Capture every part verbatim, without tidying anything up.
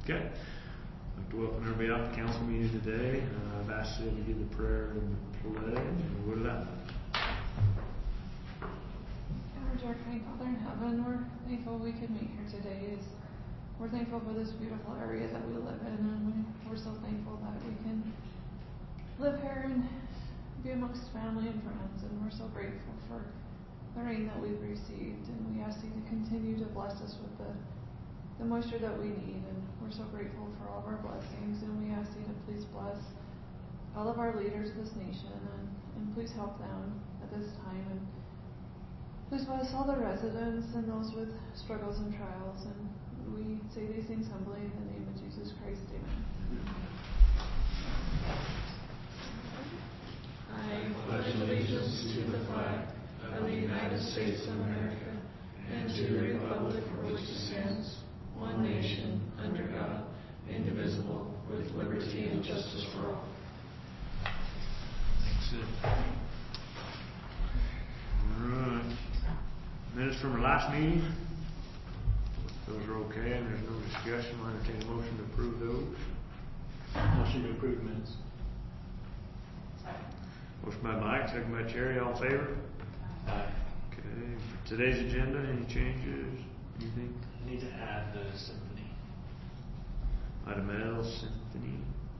Okay. I'd like to welcome everybody out to council meeting today. Uh, I've asked you to give the prayer and the pledge, and we're that. Our dear kind Father in heaven, we're thankful we could meet here today. Is we're thankful for this beautiful area that we live in, and we, we're so thankful that we can live here and be amongst family and friends. And we're so grateful for the rain that we've received, and we ask you to continue to bless us with the the moisture that we need. And we're so grateful for all of our blessings, and we ask you to please bless all of our leaders of this nation, and, and please help them at this time. And please bless all the residents and those with struggles and trials. And we say these things humbly in the name of Jesus Christ. Amen. I pledge allegiance to the flag of the United States of America and to the republic for which it stands, one nation, under God, indivisible, with liberty and justice for all. Thanks. All right. Minutes from our last meeting. Those are okay, and there's no discussion. I'll entertain a motion to approve those. Motion to approve minutes. Motion by Mike, second by Cherry. All in favor? Aye. Okay. For today's agenda, any changes? Anything? I need to add the symphony. Item L, Symphony.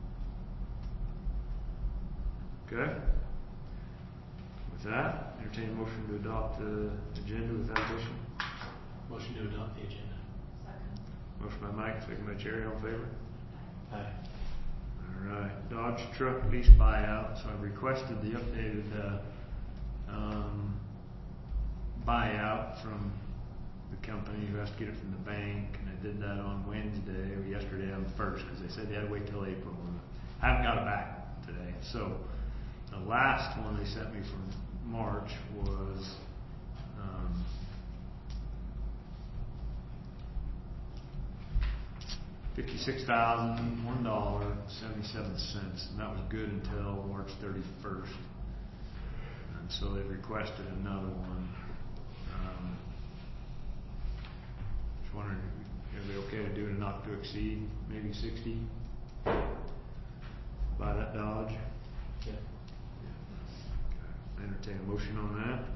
Okay. With that, entertain a motion to adopt the agenda with that addition. Motion to adopt the agenda. Motion by Mike, second by Cherry. All in favor? Aye. Alright, Dodge truck lease buyout. So I requested the updated uh, um, buyout from the company who has to get it from the bank, and I did that on Wednesday or yesterday on the first because they said they had to wait till April. And I haven't got it back today. So the last one they sent me from March was um, fifty-six thousand one dollar and seventy-seven cents, and that was good until March thirty-first. And so they've requested another one. Um, just wondering, are they okay to do it not to exceed maybe sixty? Buy that Dodge. Yeah. I entertain a motion on that.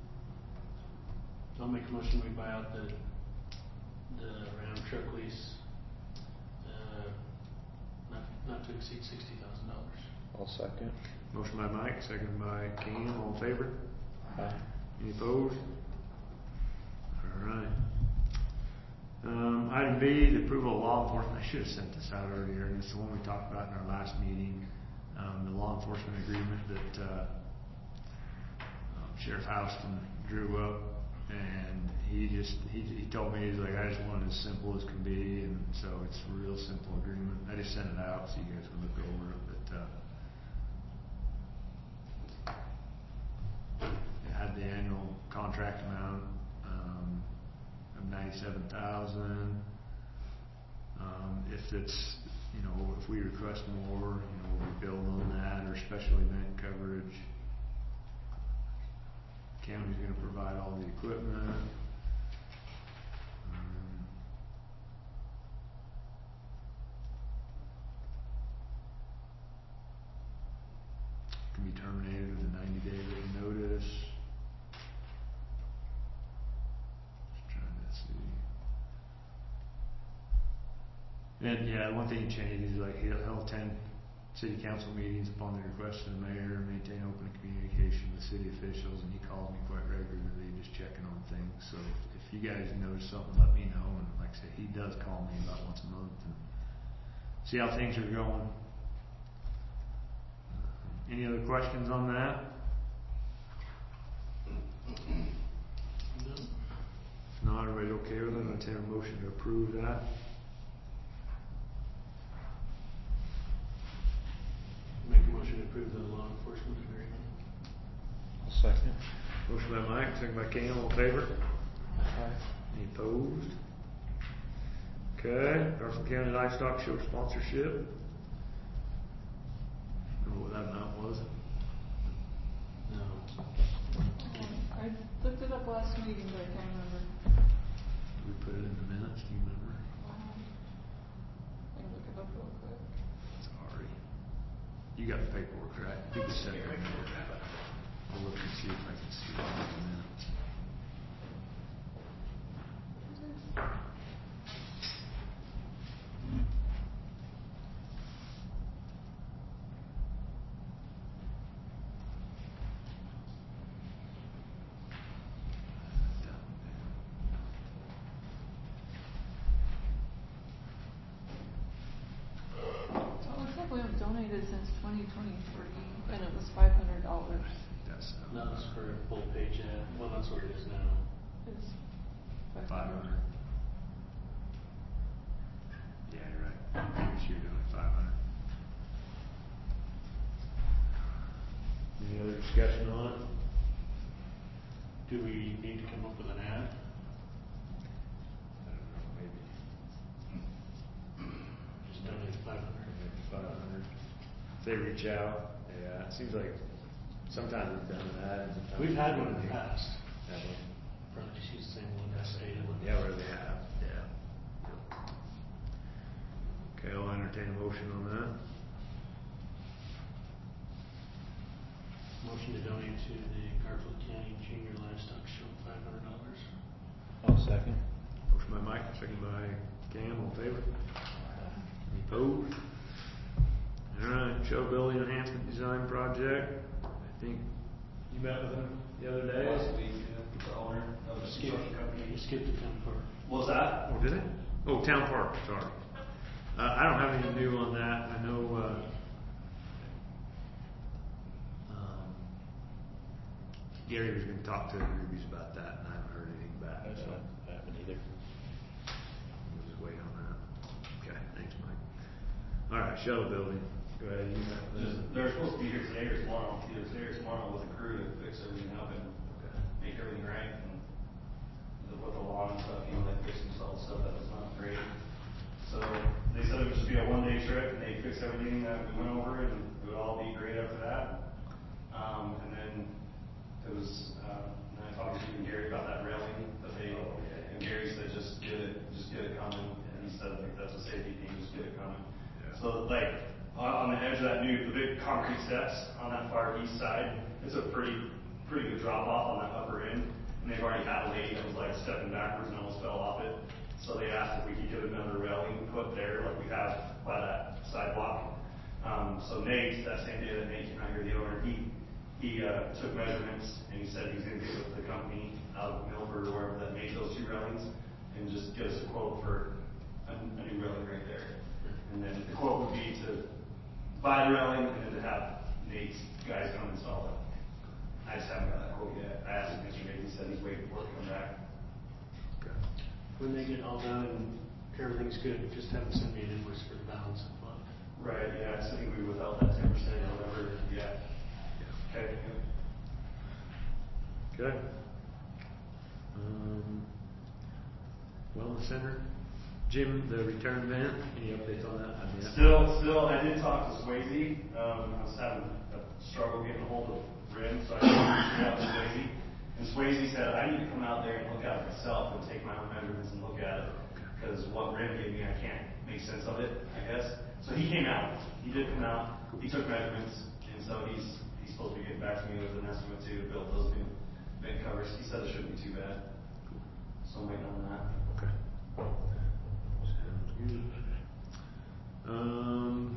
I'll make a motion we buy out the the Ram truck lease. Uh, not not to exceed sixty thousand dollars. I'll second. Motion by Mike, second by Cam. All in favor? Aye. Any opposed? Alright. Um, item B, the approval of law enforcement. I should have sent this out earlier, and it's the one we talked about in our last meeting. Um, the law enforcement agreement that uh, um, Sheriff Houston drew up, and he just he, he told me, he's like, I just want it as simple as can be, and so it's a real simple agreement. I just sent it out so you guys can look over it. But uh, it had the annual contract amount um, of ninety-seven thousand. Um, if it's, you know, if we request more, you know, we build on that, or special event coverage. County's going to provide all the equipment. Um, can be terminated with a ninety day written notice. Just trying to see. And yeah, one thing he changed is like he'll, he'll attend city council meetings upon the request of the mayor, maintain open communication with city officials, and he calls me quite regularly just checking on things. So if, if you guys notice something, let me know. And like I say, he does call me about once a month and see how things are going. Uh, any other questions on that? No. If not, everybody okay with it? I'm going to take a motion to approve that. Make a motion to approve the law enforcement agreement. I'll second. Motion by Mike, second by Cam. All in favor? Aye. Any opposed? Okay. Garfield County Livestock Show sponsorship. Remember what that amount was? No. Um, I looked it up last meeting, but I can't remember. We put it in the minutes. Do you remember? Um, look it up real quick. Sorry. You got the paperwork, right? You can send it. I'll look and see if I can see it in a minute. So it looks like we haven't donated since twenty twenty-three, and it was five hundred dollars. That's That was for a full page ad, well, that's what it is now. It's five hundred. Yeah, you're right. Maybe you're doing five hundred. Any other discussion on it? Do we need to come up with an ad? I don't know, maybe. Just donate five hundred. Maybe five hundred. If they reach out, yeah, it seems like sometimes we've done that. and sometimes We've had one in we- the past. Have we? Probably just use the same one, S A one. Yeah, where they have, yeah. Okay, I'll entertain a motion on that. Motion to donate to the Garfield County Junior Livestock Show, five hundred dollars. I'll second. Motion by Mike, second by Cam, all in favor? Any opposed? Alright, show building enhancement design project. I think you met with him the other day. Last week, yeah, the owner of the Skip, construction company. you skipped the town park. What was that? Oh, did it? Oh, Town Park, sorry. Uh, I don't have anything new on that. I know, uh, um, Gary was gonna talk to Ruby's about that, and I haven't heard anything back, so I haven't either. we'll just wait on that. Okay, thanks, Mike. Alright, shuttle building. Go ahead, you met with Just, them. they're supposed to be here today or tomorrow, either today or tomorrow with a crew to fix everything up and Okay. make everything right. And the- with the lawn and stuff, you know, they fixed some solid stuff that was not great. So they said it would just be a one-day trip, and they fixed everything that we went over, and it would all be great after that. Um, and then it was, uh, and I talked to even Gary about that railing that they, Oh, yeah. and Gary said, just get it, just get it coming. And he said, like, that's a safety thing, just get it coming. Yeah. So like, on, on the edge of that new, the big concrete steps on that far east side, it's a pretty, pretty good drop off on that upper end. And they've already had a lady that was like stepping backwards and almost fell off it. So they asked if we could get another railing put there like we have by that sidewalk. Um, so Nate, that same day that Nate came out here, the owner, he, he, uh, took measurements and he said he's gonna get with the company out of Milford or wherever that made those two railings and just get us a quote for a, a new railing right there. And then the quote would be to buy the railing and then to have Nate's guys come install it. I just haven't got that quote yet. I asked him yesterday, he said he's waiting for it to come back. Okay. When they get all done and everything's good, just have them send me an invoice for the balance of the month. Right, yeah, so I think we withheld that ten percent or whatever, yeah. Okay. Okay. Um, Wellness Center, Jim, the return van, any updates on that? I mean, that- Still, still, I did talk to Swayze, um, I was having a struggle getting a hold of Rim, so I reached out to Swayze. And Swayze said, I need to come out there and look at it myself and take my own measurements and look at it. Because what Rim gave me, I can't make sense of it, I guess. So he came out, he did come out, he took measurements, and so he's, he's supposed to be getting back to me with an estimate to build those new vent covers. He said it shouldn't be too bad. So I'm waiting on that. Okay. Sounds good. Um,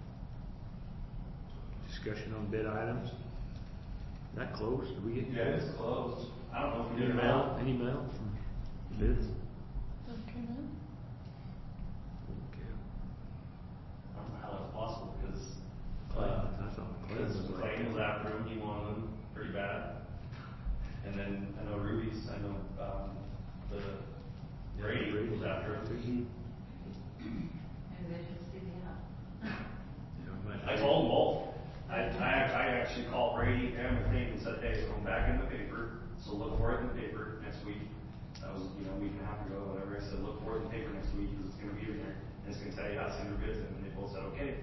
discussion on bid items. That close? Did we get? Yeah, it's closed. I don't know if we Any did or mail, not. any mail from the bids? Doesn't come in. Okay. I don't know how that's possible, because, Clayton, uh, I thought Clayton because was like. Clayton was after him, he wanted them pretty bad. And then, I know Ruby's, I know, um, the Yeah, Brady Brady. was after him. Maybe they should see the app. Yeah, we might- I told them both. I, I, I actually called Brady and McLean and said, hey, it's going back in the paper, so look for it in the paper next week. That was, you know, a week and a half ago, whatever. I said, look for it in the paper next week, because it's gonna be in there, and it's gonna tell you how to send your bids in, and they both said, okay.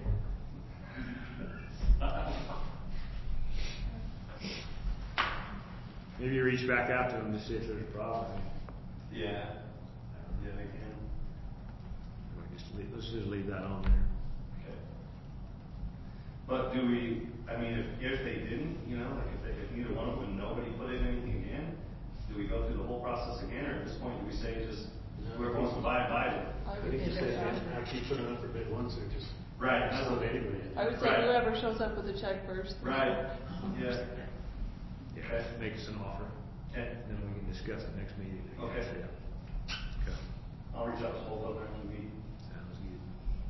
Maybe you reach back out to them to see if there's a problem. Yeah, yeah, they can. We can just leave, let's just leave that on there. Okay. But do we, I mean, if, if they didn't, you know, like if they, if neither one of them, nobody put in anything again, do we go through the whole process again, or at this point, do we say just, whoever wants to buy it, buy it? I I would think you think say, that. after you put it up for bid once, or just. Right, Just that's let what- anybody in. I would say Right. whoever shows up with a check first. Right, yeah, Yeah, make us an offer, okay, then we can discuss it next meeting. I guess, Okay. yeah. Okay, I'll reach out to both of them after the meeting. sounds good.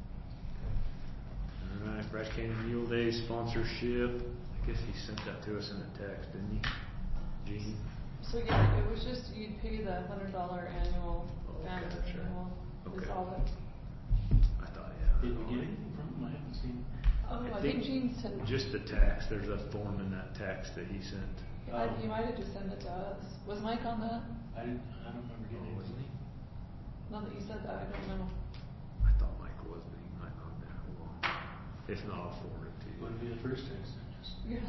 All right, Bryce Canyon Mule Day sponsorship, I guess he sent that to us in a text, didn't he? Gene? So yeah, it was just, you'd pay the hundred dollar annual Oh, fan okay, sure. renewal, is Okay. all that. I thought, yeah. Did we get anything from him? I haven't seen. Oh, I I think think Gene sent, Just the text, there's a form in that text that he sent. he might, he might have just sent it to us. Was Mike on that? I didn't, I don't remember getting Oh, wasn't anything. he? Now that you said that, I don't know. I thought Mike was, but he might not have. Hold on. If not, I'll forward it to you. Would be the first text, I just. Yeah.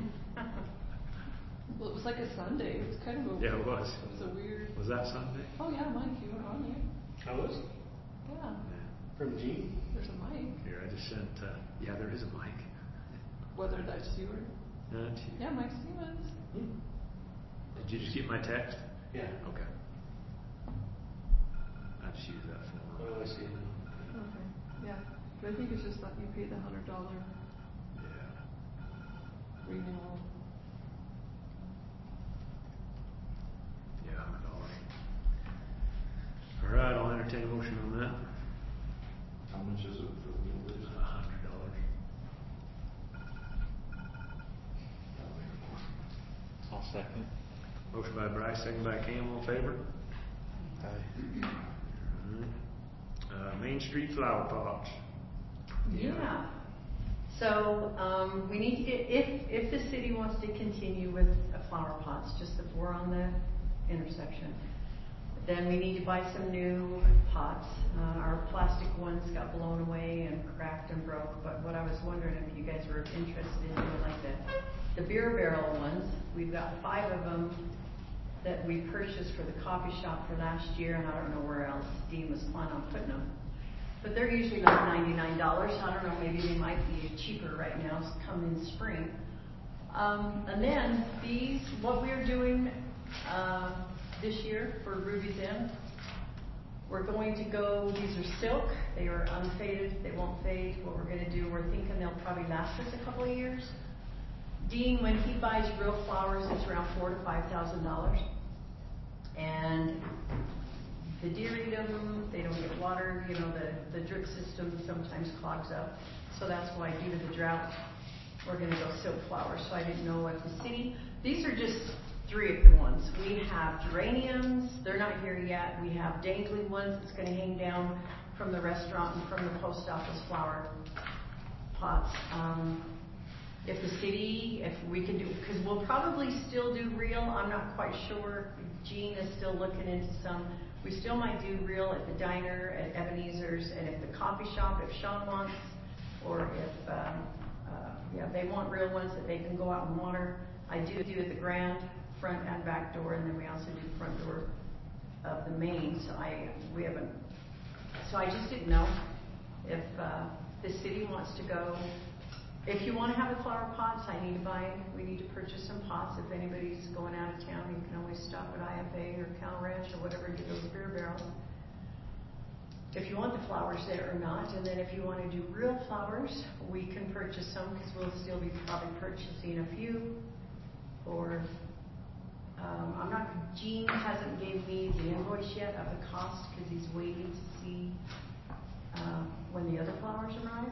Well, it was like a Sunday, it was kind of a. Yeah, it was. It was a weird, Was that Sunday? oh yeah, Mike, you were on there. I was? Yeah, Yeah. From Gene? there's a Mike, Here, I just sent, uh, yeah, there is a mic. whether that's you or, That's you. yeah, Mike Stevens. Hmm. Did you just get my text? Yeah. Okay. I just use that form. Oh, I see it now. Okay, yeah, but I think it's just that you pay the hundred dollar Yeah. renewal. Yeah, hundred dollars. All right, I'll entertain a motion on that. How much is it for the mule It's days? a hundred dollars. I'll second. Motion by Bryce, second by Cam, all in favor? Aye. Alright. Uh, Main Street flower pots. Yeah. So, um, we need to get, if, if the city wants to continue with uh, flower pots, just the four on the intersection, then we need to buy some new pots. Uh, our plastic ones got blown away and cracked and broke, but what I was wondering if you guys were interested in doing like the, the beer barrel ones. We've got five of them that we purchased for the coffee shop for last year, and I don't know where else Dean was planning on putting them. But they're usually like ninety-nine dollars. I don't know, maybe they might be cheaper right now, come in spring. Um, and then these, what we're doing uh, this year for Ruby's End, we're going to go, these are silk, they are unfaded, they won't fade. What we're going to do, we're thinking they'll probably last us a couple of years. Dean, when he buys real flowers, it's around four to five thousand dollars. And the deer eat them, they don't get water, you know, the, the drip system sometimes clogs up. So that's why, due to the drought, we're gonna go silk flowers. So I didn't know if the city, these are just three of the ones. We have geraniums, they're not here yet. We have dangly ones that's gonna hang down from the restaurant and from the post office flower pots. Um, if the city, if we can do, because we'll probably still do real, I'm not quite sure. Gene is still looking into some. We still might do real at the diner, at Ebenezer's, and at the coffee shop if Sean wants, or if, um, uh, yeah, they want real ones that they can go out and water. I do do at the Grand, front and back door, and then we also do the front door of the main. So I, we haven't, so I just didn't know if uh, the city wants to go. If you want to have the flower pots, I need to buy, we need to purchase some pots. If anybody's going out of town, you can always stop at I F A or Cal Ranch or whatever and get those beer barrels. If you want the flowers there or not, and then if you want to do real flowers, we can purchase some because we'll still be probably purchasing a few. Or, um, I'm not, Gene hasn't gave me the invoice yet of the cost because he's waiting to see uh, when the other flowers arrive.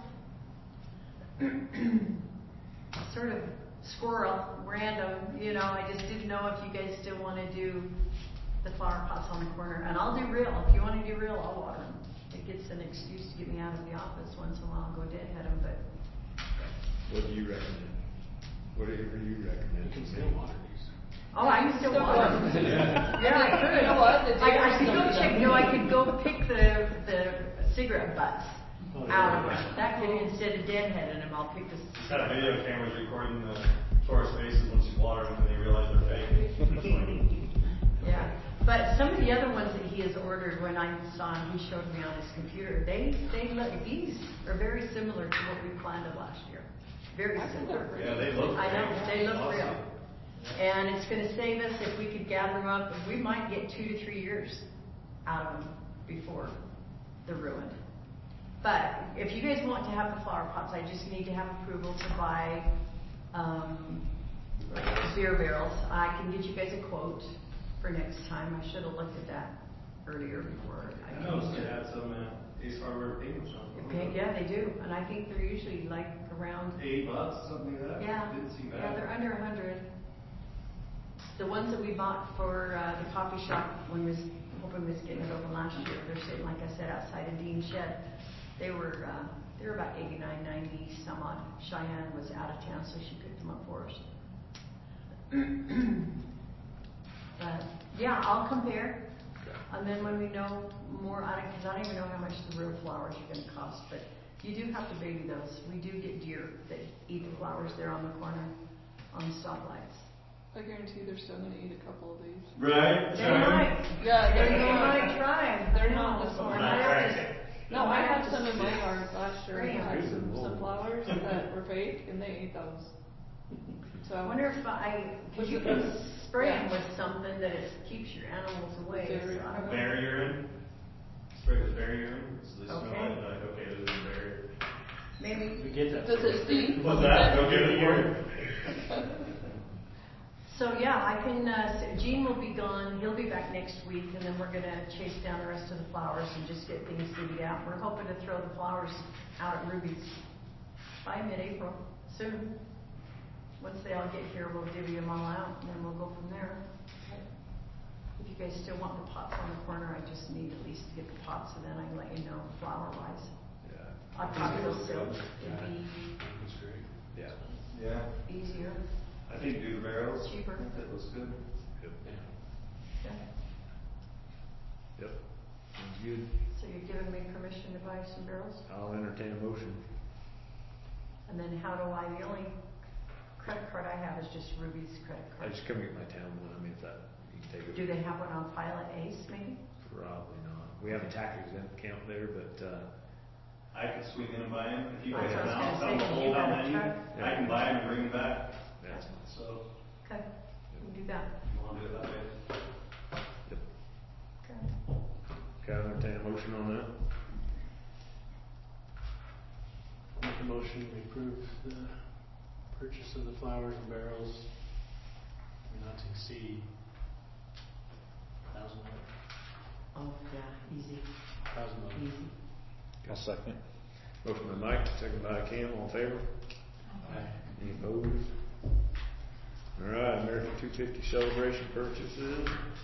Sort of squirrel, random, you know, I just didn't know if you guys still want to do the flower pots on the corner. And I'll do real. If you want to do real, I'll water them. It gets an excuse to get me out of the office once in a while. I'll go deadhead them, but What do you recommend? Whatever you recommend. You can still water these. oh, I can still water them. Yeah, I could. You know what? The I, I deer could go still check. eat No, them. I could go pick the the cigarette butts Oh, out of yeah. them. That could, instead of deadheading them, I'll pick the. Just got video cameras recording the tourist faces once you water them and they realize they're fake. It's like, Yeah, But some of the other ones that he has ordered, when I saw him, he showed me on his computer, they, they look, these are very similar to what we planted last year. Very I think similar. they're pretty. Yeah, they look I know, great. they look Awesome. real. And it's gonna save us if we could gather them up, we might get two to three years out of them before they're ruined. But if you guys want to have the flower pots, I just need to have approval to buy, um, beer barrels. I can get you guys a quote for next time. I should have looked at that earlier before I. I noticed they had some at Ace Hardware paint shop. Okay, yeah, they do, and I think they're usually like around, Eight bucks, something like that. yeah, Didn't seem yeah, bad. they're under a hundred. The ones that we bought for, uh, the coffee shop when we was hoping we was getting it open last year, they're sitting, like I said, outside of Dean's shed. They were, uh, they were about eighty-nine, ninety some odd. Cheyenne was out of town, so she picked them up for us. But, yeah, I'll compare. And then when we know more, I don't, cause I don't even know how much the real flowers are gonna cost, but you do have to baby those. We do get deer that eat the flowers there on the corner, on the stoplights. I guarantee they're still gonna eat a couple of these. Right? They might. Yeah, They they're not. might try. They're not this Or one. I have to- No, I have had to some in my yard last year. spray I had 'em. some, some flowers that were fake, and they ate those. So. I wonder if I, cause Was you it can the- spray them yeah. with something that it keeps your animals away. Very- So I don't know. Bear urine. Spray with bear urine, so they smell Okay. it, like, okay, this is bear. Maybe. We get that. Does it stink? What's that? Okay, the urine. So yeah, I can, uh, s- Gene will be gone, he'll be back next week, and then we're gonna chase down the rest of the flowers and just get things divvied out. We're hoping to throw the flowers out at Ruby's by mid-April, soon. Once they all get here, we'll divvy them all out, and then we'll go from there. If you guys still want the pots on the corner, I just need at least to get the pots, and then I can let you know flower-wise. Yeah. I'll talk to Silk, it'd be That's great. Yeah. Yeah, easier, I think do the barrels. Cheaper. I think that looks good. Yep. Yeah. okay. Yep. Sounds good. So you're giving me permission to buy some barrels? I'll entertain a motion. And then how do I, the only credit card I have is just Ruby's credit I card. just come get my town one. I mean, if that, you can take it. Do they have one on file at Ace, maybe? Probably not. We have a tax exempt account there, but, uh, I could swing in and buy them. If you That's guys what I are was out, gonna I'm say, the you whole got down a menu, truck? I can buy them and bring them back. yeah. So, Okay, we can do that. you wanna do it that way? Yep. Okay. Okay, I'll entertain a motion on that. Make a motion, we approve the purchase of the flowers and barrels, not to exceed thousand, Oh, yeah, easy, thousand dollars. easy. I'll second. Motion by Mike, second by Cam, all in favor? Aye. Any opposed? All right, American two fifty celebration purchases.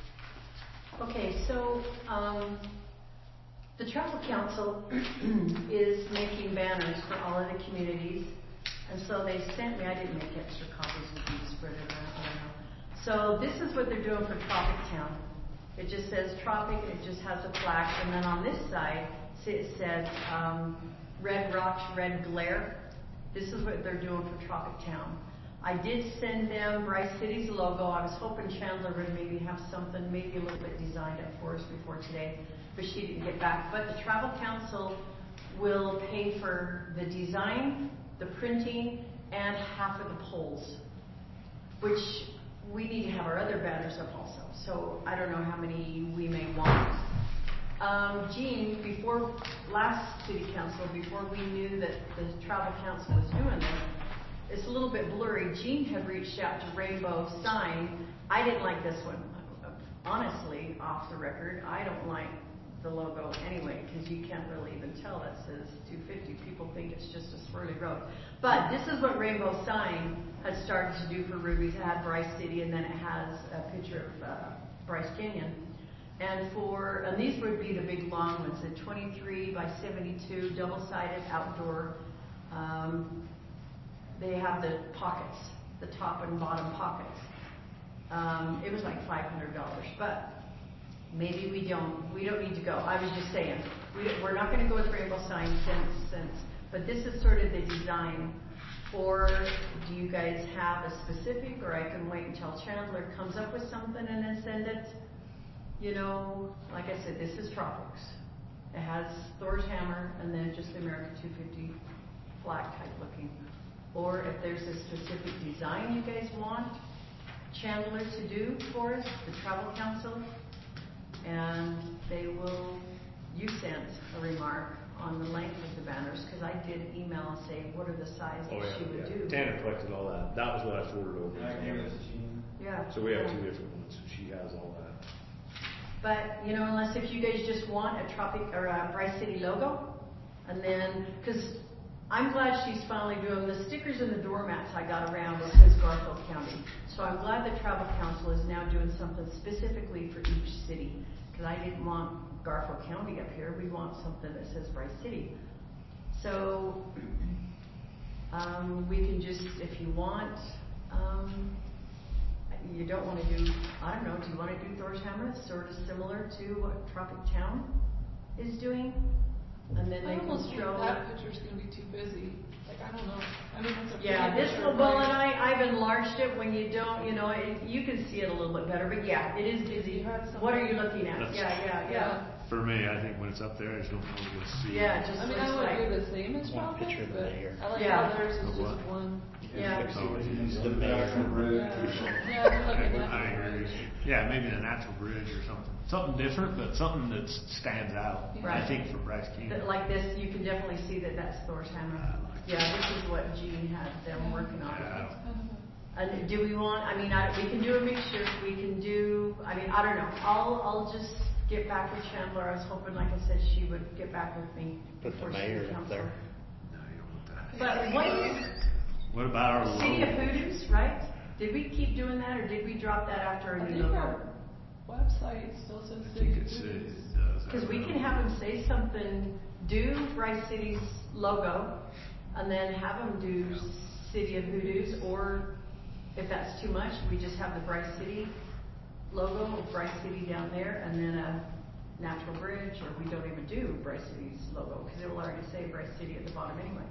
Okay, so, um, the travel council is making banners for all of the communities. And so they sent me, I didn't make extra copies of these, spread it around, I don't know. So this is what they're doing for Tropic Town. It just says Tropic, it just has a flag, and then on this side, it says, um, Red Rocks, Red Glare. This is what they're doing for Tropic Town. I did send them Bryce City's logo. I was hoping Chandler would maybe have something, maybe a little bit designed up for us before today, but she didn't get back. But the Travel Council will pay for the design, the printing, and half of the poles, which we need to have our other banners up also. So I don't know how many we may want. Um, Gene, before last city council, before we knew that the travel council was doing this, it's a little bit blurry. Gene had reached out to Rainbow Sign. I didn't like this one. Honestly, off the record, I don't like the logo anyway, because you can't really even tell that says two fifty. People think it's just a swirly road. But this is what Rainbow Sign has started to do for Ruby's. It had Bryce City, and then it has a picture of uh, Bryce Canyon. And for, and these would be the big long ones, the twenty-three by seventy-two double-sided outdoor. Um, they have the pockets, the top and bottom pockets. Um, it was like five hundred dollars, but maybe we don't, we don't need to go. I was just saying, we, we're not going to go with Rainbow Sign since, since, but this is sort of the design. Or do you guys have a specific, or I can wait until Chandler comes up with something and then send it? you know, like I said, this is Tropics. It has Thor's hammer and then just the America two fifty flag type looking. Or if there's a specific design you guys want Chandler to do for us, the travel council, and they will, you sent a remark on the length of the banners, because I did email saying what are the sizes Oh, yeah, she would yeah. do. Tanner collected all that. That was what I forwarded over. Yeah, I gave it to Jean. Yeah. So we have yeah. two different ones, so she has all that. But, you know, unless if you guys just want a Tropic or a Bryce City logo, and then, because I'm glad she's finally doing the stickers and the doormats I got around that says Garfield County. So I'm glad the Travel Council is now doing something specifically for each city, because I didn't want Garfield County up here. We want something that says Bryce City. So um, we can just, if you want, um, you don't want to do, I don't know, do you want to do Thor's Hammer, sort of similar to what Tropic Town is doing? And then I they can almost think show. that picture's gonna be too busy. Like, I don't know. I mean, it's a Yeah, pretty this picture, one, well, but and I, I've enlarged it when you don't, you know, it, you can see it a little bit better, but yeah, it is busy. You had some- What are you looking at? That's- Yeah, yeah, yeah. Yeah. For me, I think when it's up there, I just don't know what to see. Yeah, it just I mean, looks I would like. do the same as One Tropic, picture of the but mayor. I like Yeah. how theirs is Of just what? one. Yeah. Oh, Use the natural bridge Yeah, or something. yeah, they're looking at I the agree. bridge. Yeah, maybe the natural bridge or something. Something different, but something that stands out. Right. I think for Bryce King. That- Like this, you can definitely see that that's Thor's Hammer. I like Yeah, this is what Gene had them working on. Yeah. It's kind of a- And do we want, I mean, I, we can do a mixture, we can do, I mean, I don't know, I'll, I'll just get back with Chandler. I was hoping, like I said, she would get back with me. Put the before mayor city up council. there. No, you don't want that. But what, What about our City of logo? Hoodoos, right? Did we keep doing that, or did we drop that after I a think new logo? our website still says I City think of it says, Hoodoos. it does. Because we can have them say something, do Bryce City's logo, and then have them do City of Hoodoos, or if that's too much, we just have the Bryce City logo, Bryce City down there, and then a natural bridge, or we don't even do Bryce City's logo, because it will already say Bryce City at the bottom anyway.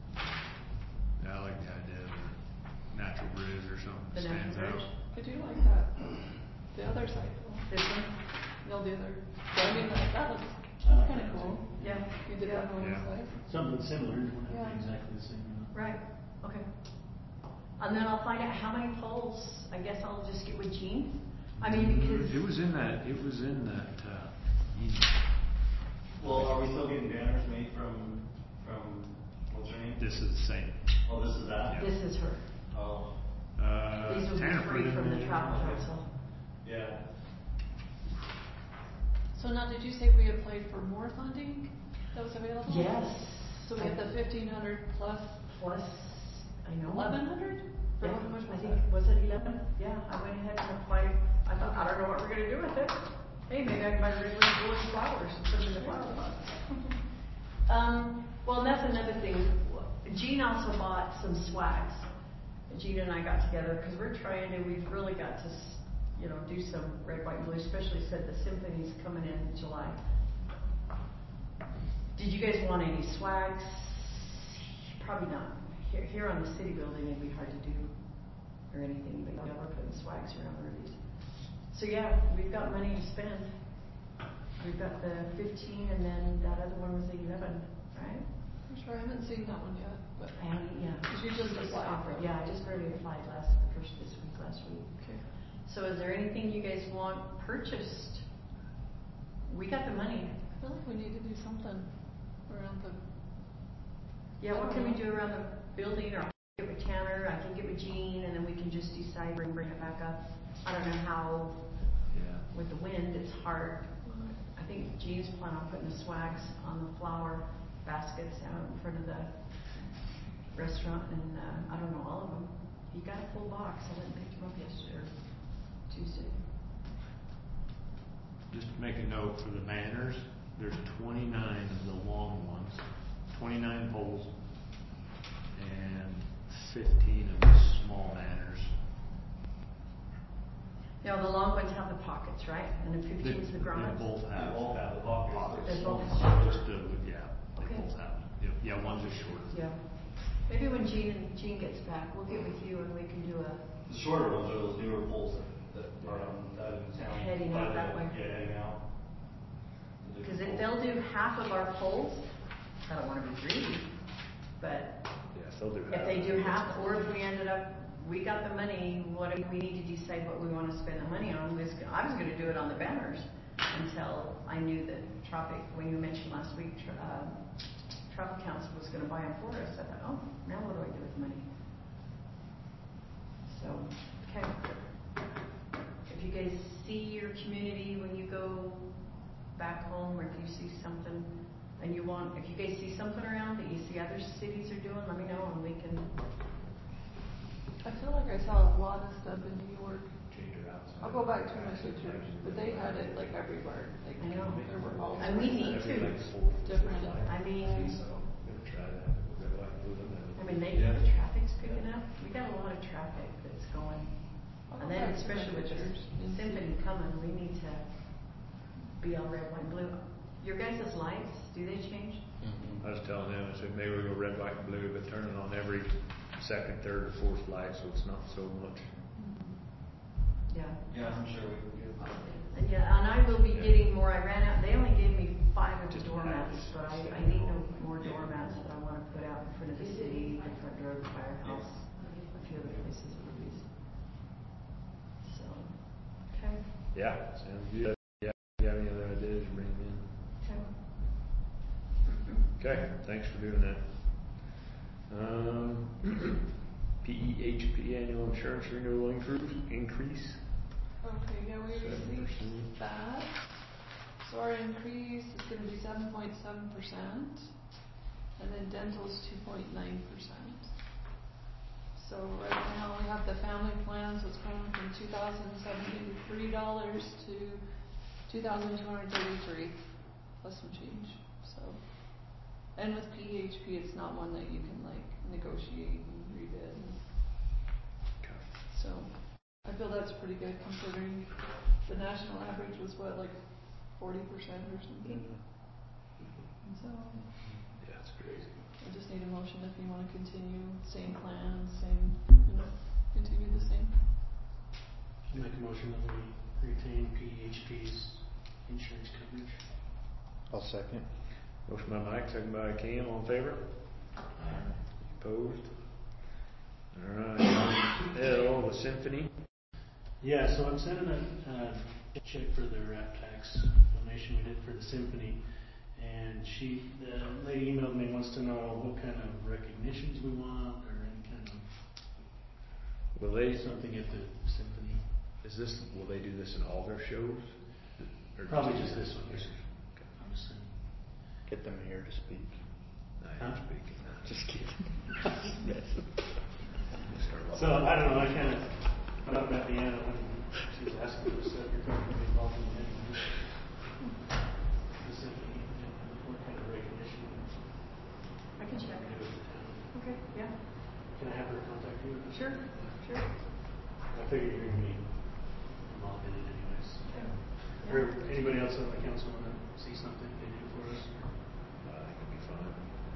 Yeah, I like the idea of a natural bridge or something The that stands natural out. bridge. I do like that. The other side, though. This one? No, the other. I mean, that, that looks I like kind of that cool. Yeah. You did that on one Yeah. side. Something similar, it wouldn't have to Yeah. be exactly the same, you know. Right, okay. And then I'll find out how many poles, I guess I'll just get with Gene. I mean, because. It was in that, it was in that, uh, email. Well, are we still getting banners made from, from, what's her name? This is the same. Oh, this is that? This is her. Oh, Uh, These will be Tanner put free in from the there. travel council. yeah. So now, did you say we applied for more funding that was available? Yes. So we have the fifteen hundred plus Plus, I know. eleven hundred? Or Yeah, how much I was think, that? was it eleven? Yeah, I went ahead and applied. I thought, I don't know what we're gonna do with it. Hey, maybe I can buy red rose flowers and put them in the flower pot. Um, well, that's another thing. Gene also bought some swags. Gene and I got together, because we're trying to, we've really got to, s- you know, do some red, white, and blue, especially said the symphony's coming in July. Did you guys want any swags? Probably not. Here, here on the city building, it'd be hard to do, or anything, but yeah, we're putting swags around the reviews. So yeah, we've got money to spend. We've got the fifteen, and then that other one was the eleven, right? I'm sure I haven't seen that one yet, but. I haven't, yeah. Did you just apply? offered, Yeah, I just barely applied last, the first, this week, last week. Okay. So is there anything you guys want purchased? We got the money. I feel like we need to do something around the. Yeah, what can we do around the building, or I can get with Tanner, I can get with Gene, and then we can just decide and bring it back up. I don't know how, Yeah. with the wind, it's hard. I think Gene's planning on putting the swags on the flower baskets out in front of the restaurant, and, uh, I don't know, all of them. He got a full box, I went and picked him up yesterday, or Tuesday. Just to make a note for the banners, there's twenty-nine of the long ones, twenty-nine poles, and fifteen of the small banners. Now, the long ones have the pockets, right? And the fifteen's the They grommets? both They have. both have the pockets. They both Just, have. just, uh, yeah, they Okay. both have them. Yep. Yeah, one's a short. Yeah. Maybe when Gene, Gene gets back, we'll get with you and we can do a, The shorter ones are those newer poles that, that um, out of town. Heading by out the- that way. Yeah, heading out. Because if they'll do half of our poles, I don't wanna be greedy, but Yes, they'll do if half. they do half, or if we ended up, we got the money, what if we need to decide what we wanna spend the money on? Was, I was gonna do it on the banners until I knew that traffic, when you mentioned last week, tra- uh, traffic council was gonna buy them for us. I thought, oh, now what do I do with the money? So, okay. If you guys see your community when you go back home, or if you see something and you want, if you guys see something around that you see other cities are doing, let me know and we can. I feel like I saw a lot of stuff in New York. Change it out. I'll go back to my pictures, but they had it like everywhere. Like, I know. there were all. And we need Every, to. like, fourth, fifth Different. line. I mean- So, gonna try that, red, white, blue, and then- I mean, they, the traffic's picking up. We got a lot of traffic that's going. I'll go And then back to my especially with the pictures and see. symphony coming, we need to be all red, white, blue. Your guys' lights, do they change? I was telling them, I said, maybe we go red, white, and blue, but turn it on every second, third, or fourth light, so it's not so much. Yeah. Yeah, I'm sure we can get. And yeah, and I will be getting more. I ran out, they only gave me five of the Just doormats, mats. but I, I need no more doormats that I wanna put out in front of the city, the front door of the firehouse, a few other places for these. So, okay, Yeah, sounds good. Yeah, if you have any other ideas, bring them in. okay. Okay, thanks for doing that. Um, P E H P annual insurance renewal increase, increase. Okay, yeah, we Seven received percent. that. So our increase is gonna be seven point seven percent. And then dental's two point nine percent. So right now we have the family plan, so it's going from two thousand seventy-three dollars to two thousand two hundred thirty-three, plus some change, so. And with P E H P, it's not one that you can like negotiate and rebid. Okay. So I feel that's pretty good considering the national average was what, like forty percent or something. And so Yeah, it's crazy. I just need a motion if you wanna continue, same plan, same, you know, continue the same. Make a motion that we retain P H P's insurance coverage. I'll second. Motion by Mike, second by Cam, all in favor? Opposed? Alright, L, the symphony. Yeah, so I'm sending a, uh, check for the rap tax donation we did for the symphony. And she, the lady emailed me, wants to know what kind of recognitions we want, or any kind of, Will they, something at the symphony. is this, will they do this in all their shows? Or Probably just this one here. Okay. I'm assuming. Get them here to speak. No, Huh? you're speaking. Just kidding. So, I don't know, I kind of, I thought about Deanna when she was asking us if you're going to be involved in any of this. The symphony, and what kind of recognition I can check. we do with the town. Okay, yeah, Can I have her contact you? sure, sure. I figure you're gonna be involved in it anyways. Yeah. Or anybody else on the council wanna see something they do for us? I think it'd be fun.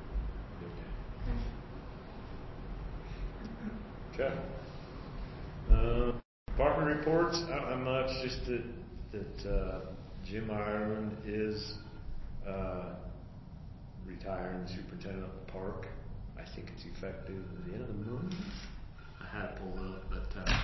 Okay. Uh, department reports, not not much, just that, that, uh, Jim Ireland is, uh, retiring superintendent of the park. I think it's effective at the end of the month. I had it pulled up, but, uh,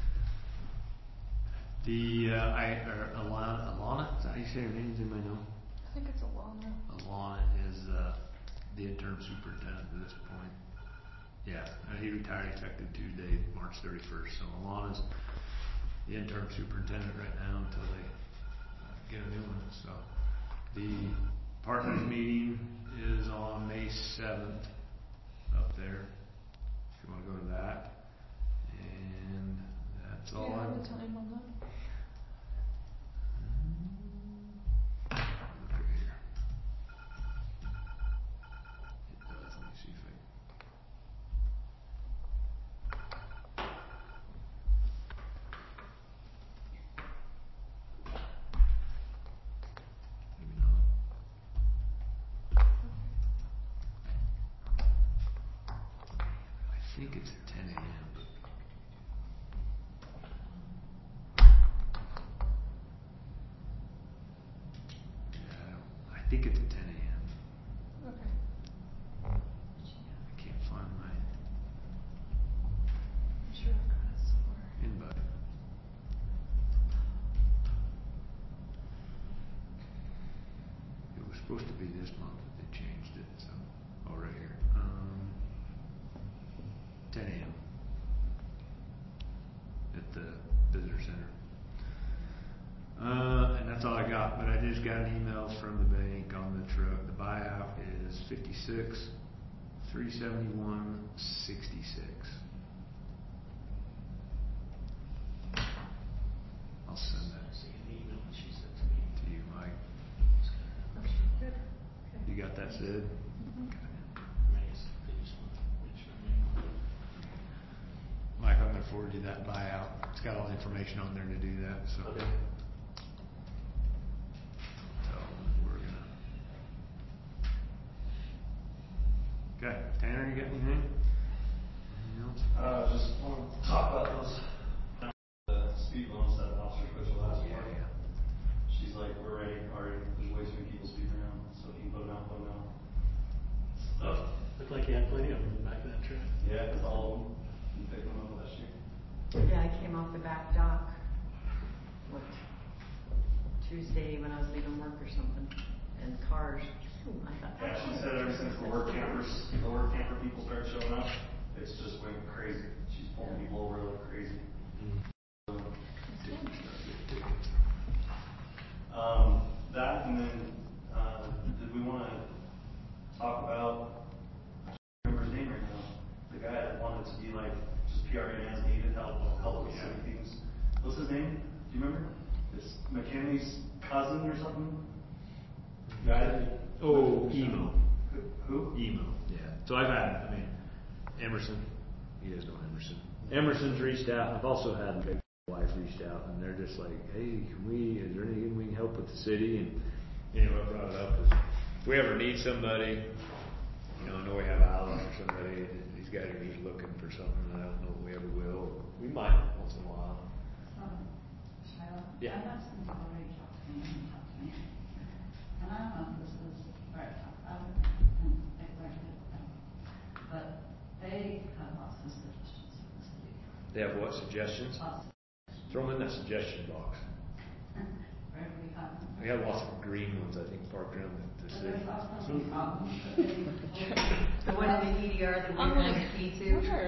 the, uh, I, or Alana, Alana, is that how you say her name? Does anybody know? I think it's Alana. Alana is, uh, the interim superintendent at this point. Yeah, uh, he retired effective Tuesday, March thirty-first, so Alana's the interim superintendent right now until they uh, get a new one, so. The partners meeting is on May seventh up there, if you wanna go to that. And that's Do all you I. have the time on that? Look right here. It does, let me see if I. Maybe not. I think it's at ten A M. I think it's at ten AM. Okay. I can't find my I'm sure I've got it somewhere. invite. It was supposed to be this month, but they changed it, so, oh, right here. Um, ten AM. At the visitor center. Uh, and that's all I got, but I just got an email from the bank on the truck. The buyout is fifty-six, three seventy-one, sixty-six. I'll send that See an email that she sent to me. to you, Mike. Okay, good. Okay. You got that, Sid? Mhm. I guess they just want to make sure I'm making it. Mike, I'm gonna forward you that buyout. It's got all the information on there to do that, so. Okay. So, we're gonna. Okay, Tanner, you got anything? Anything else? Uh, just want to talk about those, the speed bumps that Officer Twitchell asked for. Yeah, yeah. She's like, we're ready already, there's way too many people speeding around, so if you can put them out, put them out. Oh, looked like you had plenty of them in the back of that truck. Yeah, it's all of them, you pick them up last year. Yeah, I came off the back dock, what, Tuesday when I was leaving work or something, and cars, phew, I thought. Yeah, she said ever since the work campers, the work camper people started showing up, it's just went crazy. She's pulling people over like crazy. So, Um, that and then, uh, did we wanna talk about, I can't remember his name right now, the guy that wanted to be like, just P R N as needed, help, help with city things. What's his name? Do you remember? It's McKinley's cousin or something? Guy? Oh, emo. Who? Emo, yeah. So I've had, I mean, Emerson, you guys know Emerson. Emerson's reached out. I've also had my wife reached out, and they're just like, hey, can we, is there anything we can help with the city? And, you know, I brought it up is, if we ever need somebody, you know, I know we have Alan or somebody, these guys are just looking for something, I don't know if we ever will. We might once in a while. Um, Shiloh? Yeah. I have some people reach out to me and talk to me. And I don't know if this is where I talk about it and exactly what them. But they have lots of suggestions for the city. They have what, suggestions? Lots of Throw them in that suggestion box. where we have them. We have lots of green ones, I think, parked around the, the But city. there's also some problems that they. The one in the E D R that we're I'm gonna like, see to. where?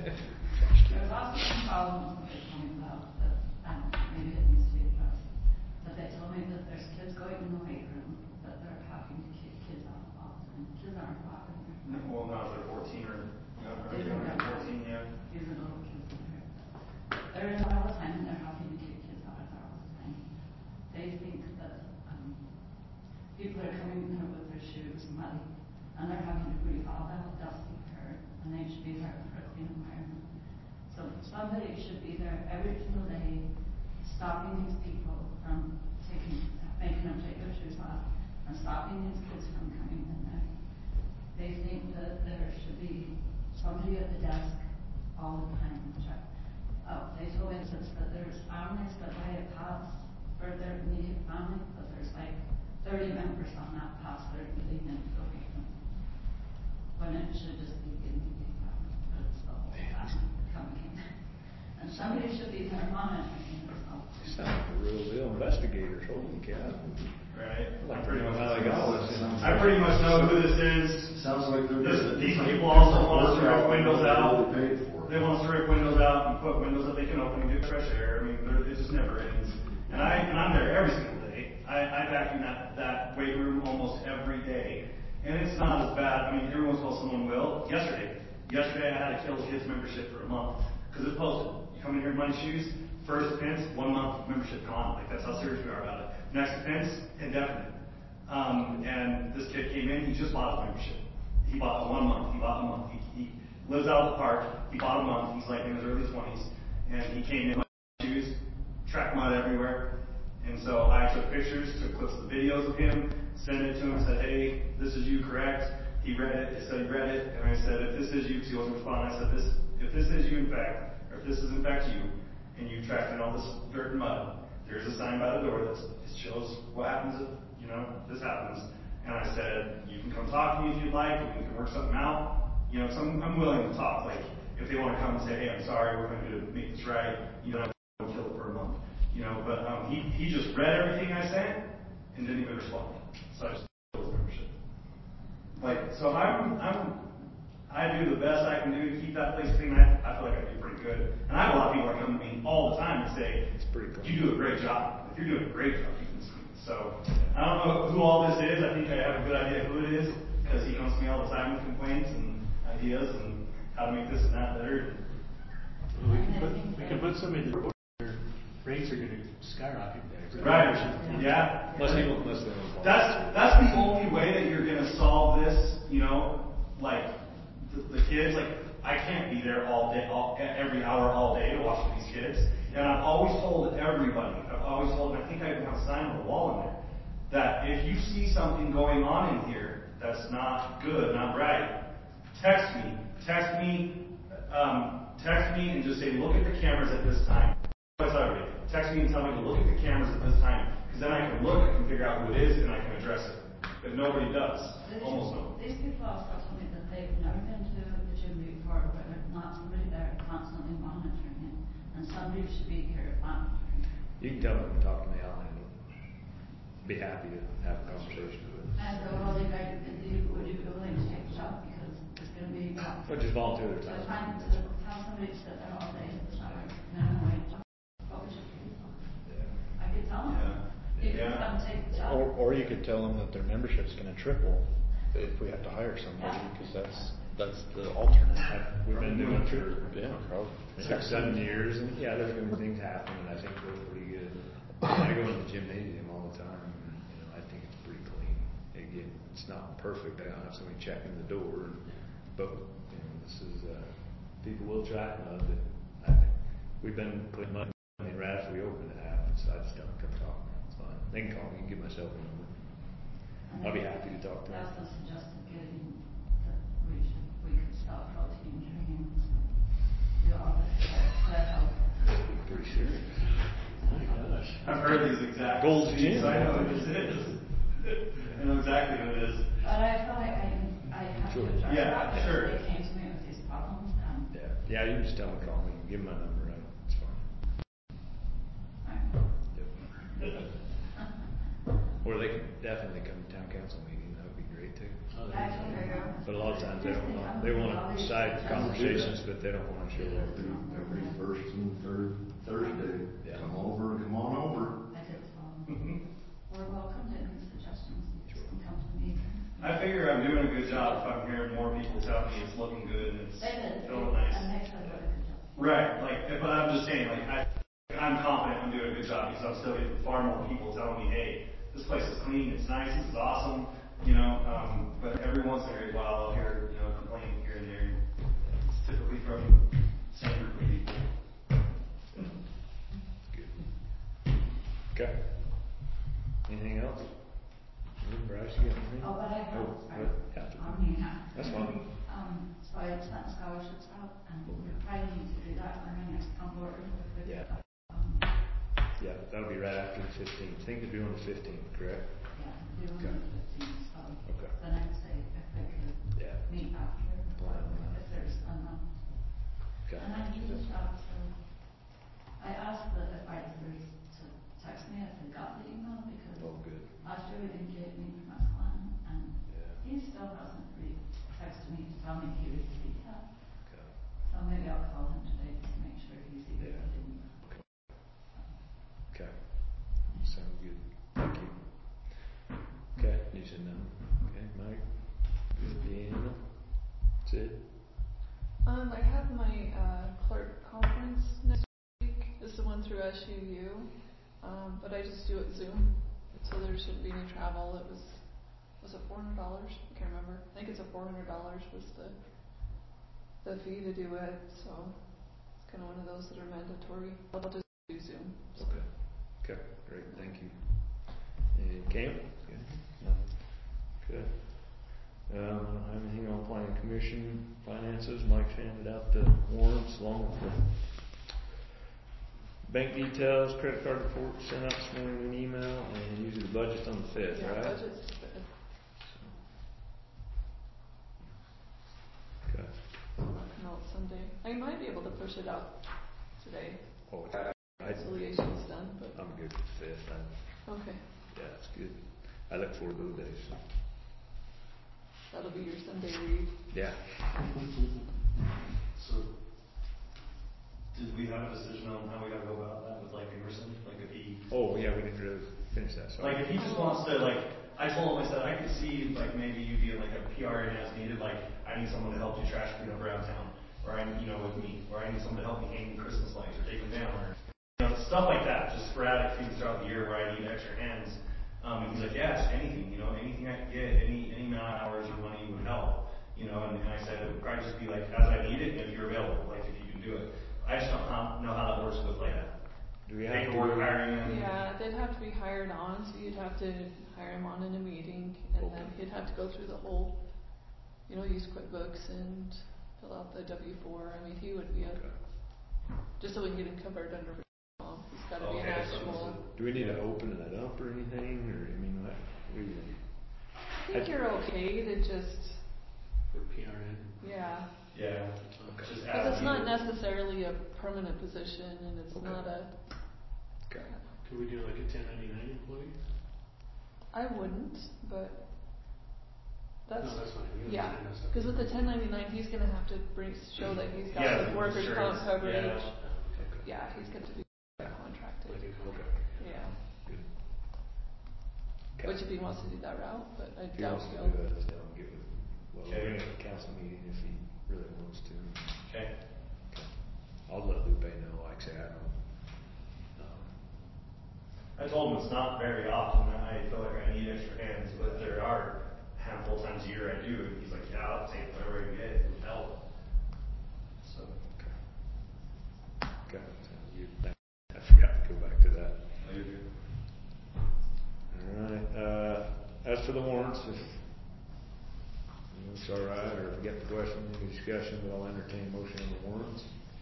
There's also some problems that they told me about that, I don't know, maybe it needs to be addressed. But they told me that there's kids going in the weight room, that they're having to kick kids out all the time. Kids aren't walking there. Well, now they're fourteen or, no, They they're don't have fourteen, yeah. These are little kids in there. They're in there all the time and they're having to kick kids out of there all the time. They think that, um, people are coming in there with their shoes muddy and they're having to breathe all that dusty air and they should be there for a clean environment. So somebody should be there every single day, stopping these people from taking, making them take their shoes off and stopping these kids from coming in there. They think that there should be somebody at the desk all the time. Check. Oh, they told me that there's families that buy a pass for their immediate family, but there's like thirty members on that pass that are getting into the weight room. When it should just be the immediate family, but it's the whole family coming in. And somebody should be there monitoring this all. Sound like a real deal investigators, holy cow. Right? Like, I pretty much, how they got this. I pretty much know who this is. Sounds like they're. This, these people also want us to rip windows Really out. paid for. They want us to rip windows out and put windows that they can open and get fresh air. I mean, there- it just never ends. And I, and I'm there every single day. I, I vacuum that, that weight room almost every day. And it's not as bad. I mean, every once in a while someone will. Yesterday, yesterday I had to kill a kids membership for a month. Cause it's posted. You come in here, money shoes, first offense, one month membership gone. Like that's how serious we are about it. Next offense, indefinite. Um, and this kid came in, he just bought his membership. He bought one month, he bought a month. He, he lives out of the park, he bought a month, he's like in his early twenties. And he came in with shoes, track mud everywhere. And so I took pictures, took clips of the videos of him, sent it to him, said, hey, this is you, correct? He read it, he said he read it, and I said, if this is you, because he wasn't responding, I said, this, if this is you in fact, or if this is in fact you, and you tracked in all this dirt and mud, there's a sign by the door that She goes, what happens if, you know, this happens? And I said, you can come talk to me if you'd like, we can work something out. You know, so I'm, I'm willing to talk. Like, if they want to come and say, hey, I'm sorry, we're going to make this right, you don't have to kill it for a month. You know, but um, he, he just read everything I sent and didn't even respond. So I just killed his membership. Like, so I'm, I'm, I do the best I can do to keep that place clean. I, I feel like I do pretty good. And I have a lot of people that come to me all the time and say, It's pretty cool. you do a great job. If you're doing a great job, keeping this clean. So I don't know who all this is. I think I have a good idea who it is because he comes to me all the time with complaints and ideas and how to make this and that better. Well, we can put, we can put somebody to the their rates are gonna skyrocket there. Right, yeah. Unless they don't, unless they don't. That's, that's the only way that you're gonna solve this, you know, like, the, the kids, like, I can't be there all day, all, every hour, all day to watch these kids. And I've always told everybody, I've always told them, I think I even have a sign on the wall in there, that if you see something going on in here that's not good, not right, text me, text me, um, text me and just say, look at the cameras at this time. That's already. Text me and tell me to look at the cameras at this time, because then I can look, I can figure out who it is, and I can address it. But nobody does. These- Almost nobody. These people also told me that they've never been to the gym before, where there's not somebody there constantly monitoring it, and somebody should be here monitoring it. You can tell them to talk to me, I'll handle it. Be happy to have a conversation with them. And so, well, they might, would you, would you be willing to take the job, because it's gonna be about. Or just volunteer their So time. trying to tell somebody to sit there all day at the shower, minimum wage, what would you do? Yeah. I could tell them, Yeah. you can Yeah. come take the job. Or, or you could tell them that their membership's gonna triple if we have to hire somebody, because that's, that's the alternate. We've been doing it for Yeah, probably. six, seven years, and yeah, there's gonna be things happen, and I think we're pretty good. I go in the gymnasium all the time, and, you know, I think it's pretty clean. Again, it's not perfect, I don't have somebody checking the door, but, you know, this is, uh, people will try it, and love it. I think, we've been putting money, I mean, right after we open it happens, so I just don't come talk, it's fine. They can call me and give myself a number. And I'll be they- happy to talk to They them. also suggested getting, that we should, we could stop protein drinks, do all this stuff, that help. Pretty serious. My gosh. I've heard these exact. Gold's things, Gym. so I know who this is. I know exactly who it is. But I feel like I, I have to Sure. address Yeah, that, because sure. they came to me with these problems, and, Yeah, yeah, you can just tell them to call me, give them my number, right? It's fine. I, Yep. Or they can definitely come to town council meeting, that would be great too. Oh, there I you can go. hear you. But a lot of times they don't want, they want side conversations, but they don't want to show up. Every first and third Thursday, Yeah. come over, come on over. I did tell them, we're welcome to any suggestions, you can come to me. I figure I'm doing a good job if I'm hearing more people tell me it's looking good and it's They did, feeling nice. and they said what a good job. Right, like, but I'm just saying, like, I, I'm confident I'm doing a good job because I'm still getting far more people telling me, hey, this place is clean, it's nice, this is awesome, you know, um, but every once in a while I'll hear, you know, a complaint here and there. It's typically from the same group of people. Good. Okay. Anything else? You, Bryce, you got anything? Oh, but I have, Oh, sorry, what? After. on me now. That's fine. Um, so I sent scholarships out, and we probably need to do that for my next come board. with, Yeah. Um, Yeah, that'll be right after the fifteenth. I think they're doing the fifteenth, correct? yeah, doing Okay. the fifteenth, so. Okay. Then I would say if they could Yeah. meet after, Plan on that. if there's enough. Okay. And I reached out to, I asked the advisors to text me if they got the email, because Oh, good. last year we didn't get any from Escalon, and Yeah. he still hasn't re- texted me to tell me he received that. Okay. So maybe I'll call him today to make sure he's even Yeah. getting. Okay. Sounds good. Thank you. Okay, you said no. Okay, Mike? Good. Deanna? Sid? Um, I have my, uh, clerk conference next week, it's the one through S U U, um, but I just do it Zoom, so there shouldn't be any travel. It was, was it four hundred dollars? I can't remember. I think it's a four hundred dollars was the, the fee to do it, so it's kinda one of those that are mandatory. I'll just do Zoom. so. Okay. Okay, great, thank you. And Cam? Good. No. Okay. Um, I don't have anything on planning commission finances. Mike's handed out the warrants along with the bank details, credit card report sent out this morning in an email, and you budget's on the fifth, Yeah, right? budget's good. Okay. No, it's Sunday. I might be able to push it out today. Oh, I, I, Reconciliation's done, but, I'm good with the fifth. I, okay. yeah, it's good. I look forward to those days. So. That'll be your Sunday read. Yeah. So, did we have a decision on how we gotta go about that with like Emerson? Like if he, Oh, yeah, we didn't really finish that. Sorry. like if he just wants to like, I told him, I said, I could see like maybe you being like a P R N as needed, like I need someone to help do trash cleanup around town, or I, you know, with me, or I need someone to help me hang Christmas lights or take them down, or you know, stuff like that, just sporadic things throughout the year where I need extra hands. Um, and he's like, yeah, just anything, you know, anything I could get, any any amount of hours or money would help, you know. And, and I said it would probably just be like as I need it, if you're available, like if you can do it. I just don't how, know how that works with like Do we have paperwork to, hiring him. Yeah, they'd have to be hired on, so you'd have to hire him on in a meeting, and then he'd have to go through the whole, you know, use QuickBooks and fill out the W four. I mean, he would be a, just so we can get him covered under, um, he's gotta be an Okay, so actual. do we need to open it up or anything, or, I mean, what, we, I think you're okay to just, For P R N. yeah, Yeah. Okay. Just because as it's not needed. necessarily a permanent position, and it's Okay. not a, okay. Could we do like a ten ninety-nine employee? I wouldn't, but that's, No, that's fine. We yeah, understand that stuff. because with the ten ninety-nine, he's gonna have to bring, show that he's got Yeah, his workers' comp insurance, coverage. yeah. Okay. Yeah, he's got to be contracted, Like a Okay. yeah, Good. Okay. which if he wants to do that route, but I If he doubt wants to he'll. do it, let's tell him get with, well, we'll Okay. bring it to the council meeting if he really wants to. Okay. Okay. I'll let Lupe know, like I say, I don't, um, I told him it's not very often that I feel like I need extra hands, but there are a handful of times a year I do, and he's like, yeah, I'll take whatever I can get, it would help. So, okay. Got it. You, I forgot to go back to that. no, you're good. Alright, uh, as for the warrants, if it's alright, or if you got the question, any discussion, but I'll entertain a motion on the warrants.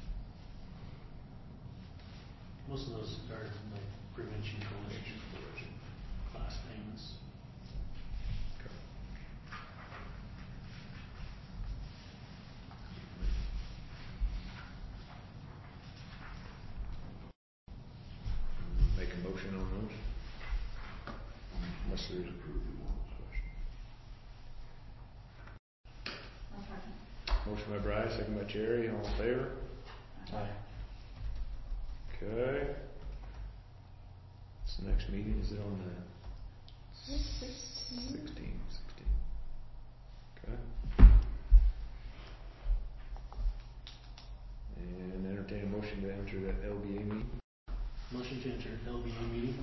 Most of those are like prevention coalition class payments. Okay. Make a motion on those? Unless there's approved question. I'll second. Motion by Bryce, second by Jerry, all in favor? Aye. Okay. This next meeting, is it on the Sixteen. sixteen, sixteen? Okay. And entertain a motion to enter that L B A meeting. Motion to enter L B A meeting.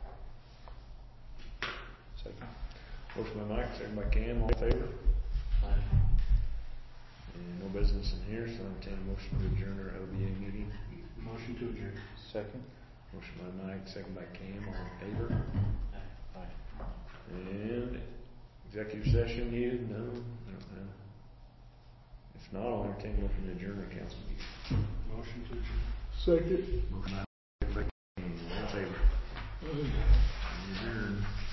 Second. Motion by Mike, second by Cam, all in favor? Aye. And no business in here, so entertain a motion to adjourn our L B A meeting. Motion to adjourn. Second? Motion by Mike, second by Cam, all in favor? Aye. Aye. And executive session needed? No, I don't know. If not, I'll entertain a motion to adjourn our council meeting. Motion to adjourn. Second. Motion by Mike, second by Cam, all in favor? Adjourn.